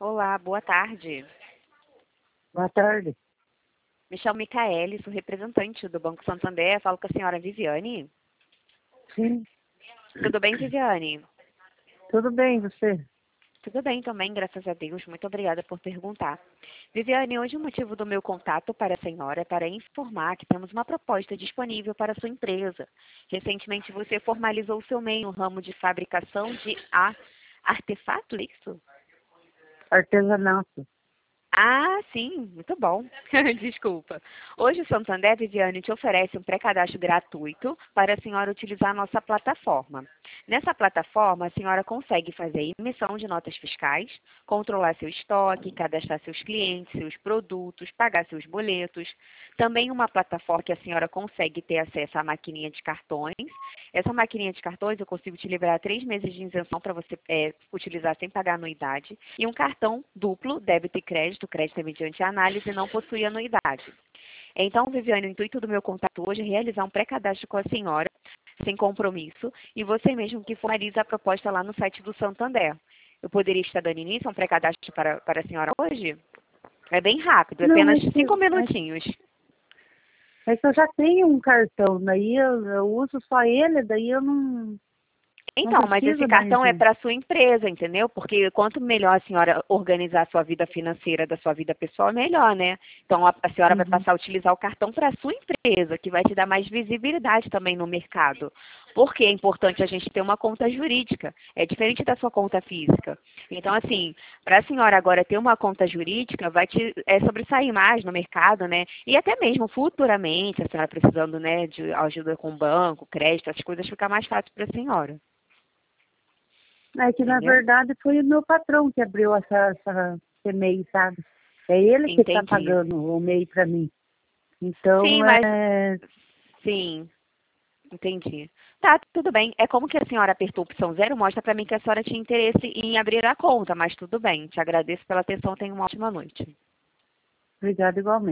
Olá, boa tarde. Boa tarde. Me chamo Micaele, sou representante do Banco Santander. Falo com a senhora Viviane. Sim, Tudo bem, Viviane? tudo bem, você? Tudo bem também, graças a Deus. Muito obrigada por perguntar. Viviane, hoje o motivo do meu contato para a senhora é para informar que temos uma proposta disponível para a sua empresa. Recentemente você formalizou o seu MEI no ramo de fabricação de artefato, é isso? Artesanato. Ah, sim, muito bom. Desculpa. Hoje o Santander, Viviane, te oferece um pré-cadastro gratuito para a senhora utilizar a nossa plataforma. Nessa plataforma, a senhora consegue fazer emissão de notas fiscais, controlar seu estoque, cadastrar seus clientes, seus produtos, pagar seus boletos. Também uma plataforma que a senhora consegue ter acesso à maquininha de cartões. Essa maquininha de cartões eu consigo te liberar 3 meses de isenção para você utilizar sem pagar anuidade. E um cartão duplo, débito e crédito. Crédito é mediante análise e não possui anuidade. Então, Viviane, o intuito do meu contato hoje é realizar um pré-cadastro com a senhora, sem compromisso, e você mesmo que formaliza a proposta lá no site do Santander. Eu poderia estar dando início a um pré-cadastro para a senhora hoje? É bem rápido, é Não, apenas 5 minutinhos. é que eu já tenho um cartão, daí eu uso só ele, daí eu não Então, mas esse preciso mais cartão é um. para a sua empresa, entendeu? Porque quanto melhor a senhora organizar a sua vida financeira da sua vida pessoal, melhor, né? Então, a senhora vai Uhum. passar a utilizar o cartão para a sua empresa, que vai te dar mais visibilidade também no mercado. Porque é importante a gente ter uma conta jurídica. É diferente da sua conta física. Então, assim, para a senhora agora ter uma conta jurídica, vai te sobressair mais no mercado, né? E até mesmo futuramente, a senhora precisando, né, de ajuda com o banco, crédito, essas coisas, fica mais fácil para a senhora. É que, na Entendeu? verdade, foi o meu patrão que abriu esse MEI, sabe? É ele que está Entendi. pagando o MEI para mim. Sim, Então, mas sim, entendi. Tá, tudo bem. É como que a senhora apertou a opção 0, mostra para mim que a senhora tinha interesse em abrir a conta, mas tudo bem. Te agradeço pela atenção, tenha uma ótima noite. obrigado igualmente.